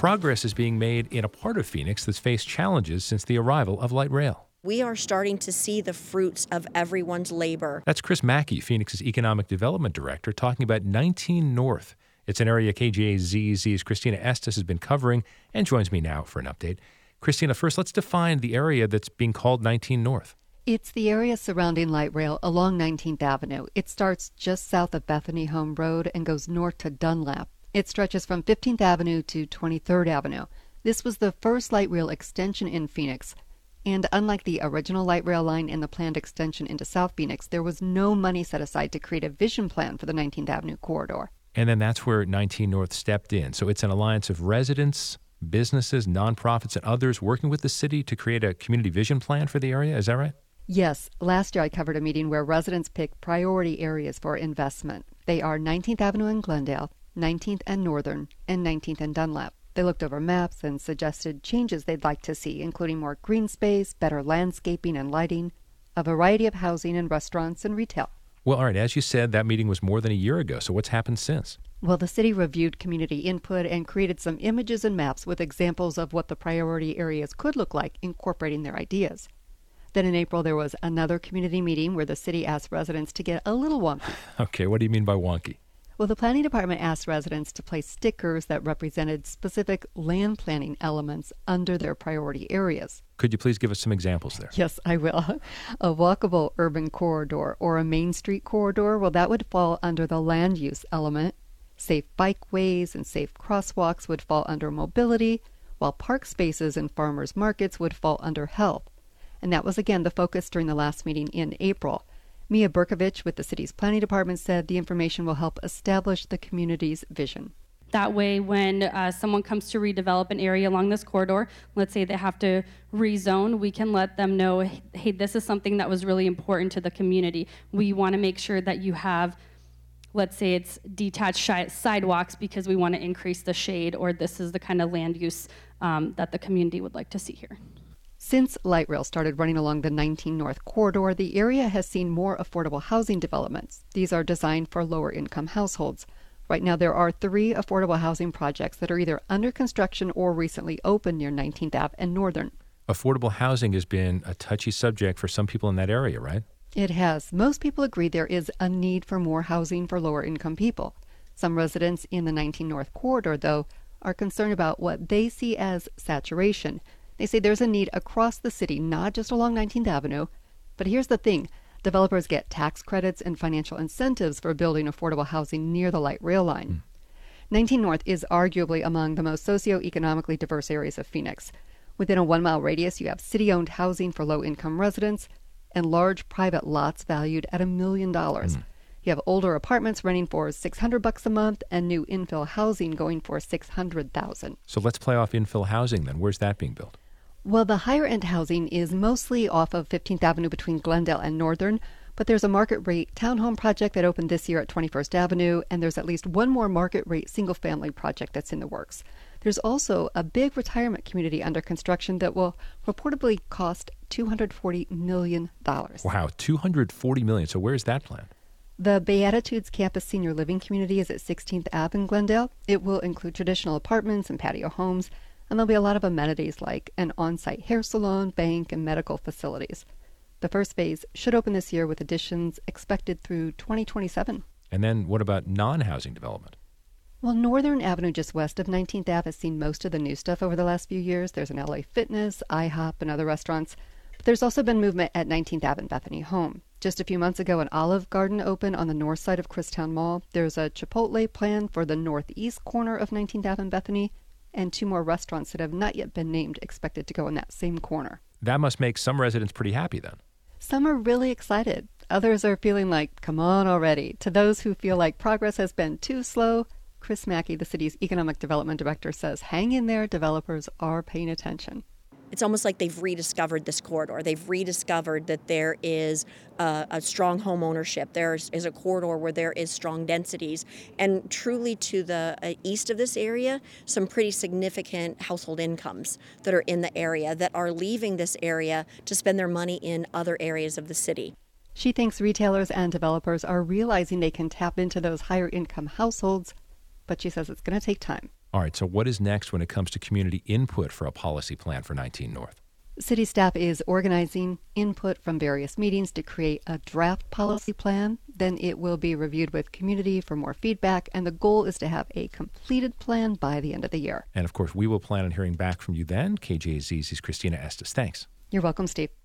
progress is being made in a part of Phoenix that's faced challenges since the arrival of light rail. We are starting to see the fruits of everyone's labor. That's Chris Mackey, Phoenix's Economic Development Director, talking about 19 North. It's an area KGAZ's Christina Estes has been covering and joins me now for an update. Christina, first, let's define the area that's being called 19 North. It's the area surrounding light rail along 19th Avenue. It starts just south of Bethany Home Road and goes north to Dunlap. It stretches from 15th Avenue to 23rd Avenue. This was the first light rail extension in Phoenix. And unlike the original light rail line and the planned extension into South Phoenix, there was no money set aside to create a vision plan for the 19th Avenue corridor. And then that's where 19 North stepped in. So it's an alliance of residents, businesses, nonprofits, and others working with the city to create a community vision plan for the area. Is that right? Yes. Last year I covered a meeting where residents picked priority areas for investment. They are 19th Avenue and Glendale, 19th and Northern, and 19th and Dunlap. They looked over maps and suggested changes they'd like to see, including more green space, better landscaping and lighting, a variety of housing and restaurants and retail. Well, all right, as you said, that meeting was more than a year ago, so what's happened since? Well, the city reviewed community input and created some images and maps with examples of what the priority areas could look like, incorporating their ideas. Then in April, there was another community meeting where the city asked residents to get a little wonky. Okay, what do you mean by wonky? Well, the planning department asked residents to place stickers that represented specific land planning elements under their priority areas. Could you please give us some examples there? Yes, I will. A walkable urban corridor or a Main Street corridor, well, that would fall under the land use element. Safe bikeways and safe crosswalks would fall under mobility, while park spaces and farmers markets would fall under health. And that was, again, the focus during the last meeting in April. Mia Berkovich with the city's planning department said the information will help establish the community's vision. That way, when someone comes to redevelop an area along this corridor, let's say they have to rezone, we can let them know, hey, this is something that was really important to the community. We want to make sure that you have, let's say it's detached sidewalks because we want to increase the shade, or this is the kind of land use that the community would like to see here. Since light rail started running along the 19 North corridor, the area has seen more affordable housing developments. These are designed for lower-income households. Right now, there are 3 affordable housing projects that are either under construction or recently opened near 19th Ave and Northern. Affordable housing has been a touchy subject for some people in that area, right? It has. Most people agree there is a need for more housing for lower-income people. Some residents in the 19 North corridor, though, are concerned about what they see as saturation. They say there's a need across the city, not just along 19th Avenue. But here's the thing. Developers get tax credits and financial incentives for building affordable housing near the light rail line. 19 North is arguably among the most socioeconomically diverse areas of Phoenix. Within a 1-mile radius, you have city-owned housing for low-income residents and large private lots valued at $1 million. You have older apartments renting for $600 a month and new infill housing going for $600,000. So let's play off infill housing then. Where's that being built? Well, the higher-end housing is mostly off of 15th Avenue between Glendale and Northern, but there's a market-rate townhome project that opened this year at 21st Avenue, and there's at least one more market-rate single-family project that's in the works. There's also a big retirement community under construction that will reportedly cost $240 million. Wow, $240 million. So where's that planned? The Beatitudes Campus Senior Living Community is at 16th Ave in Glendale. It will include traditional apartments and patio homes, and there'll be a lot of amenities like an on-site hair salon, bank, and medical facilities. The first phase should open this year with additions expected through 2027. And then what about non-housing development? Well, Northern Avenue just west of 19th Ave has seen most of the new stuff over the last few years. There's an LA Fitness, IHOP, and other restaurants. But there's also been movement at 19th Ave and Bethany Home. Just a few months ago, an Olive Garden opened on the north side of Christown Mall. There's a Chipotle planned for the northeast corner of 19th Ave and Bethany, and 2 more restaurants that have not yet been named expected to go in that same corner. That must make some residents pretty happy then. Some are really excited. Others are feeling like, come on already. To those who feel like progress has been too slow, Chris Mackey, the city's economic development director, says hang in there, developers are paying attention. It's almost like they've rediscovered this corridor. They've rediscovered that there is a strong home ownership. There is a corridor where there is strong densities. And truly to the east of this area, some pretty significant household incomes that are in the area that are leaving this area to spend their money in other areas of the city. She thinks retailers and developers are realizing they can tap into those higher income households, but she says it's going to take time. All right, so what is next when it comes to community input for a policy plan for 19 North? City staff is organizing input from various meetings to create a draft policy plan. Then it will be reviewed with community for more feedback, and the goal is to have a completed plan by the end of the year. And of course, we will plan on hearing back from you then. KJAZ's Christina Estes. Thanks. You're welcome, Steve.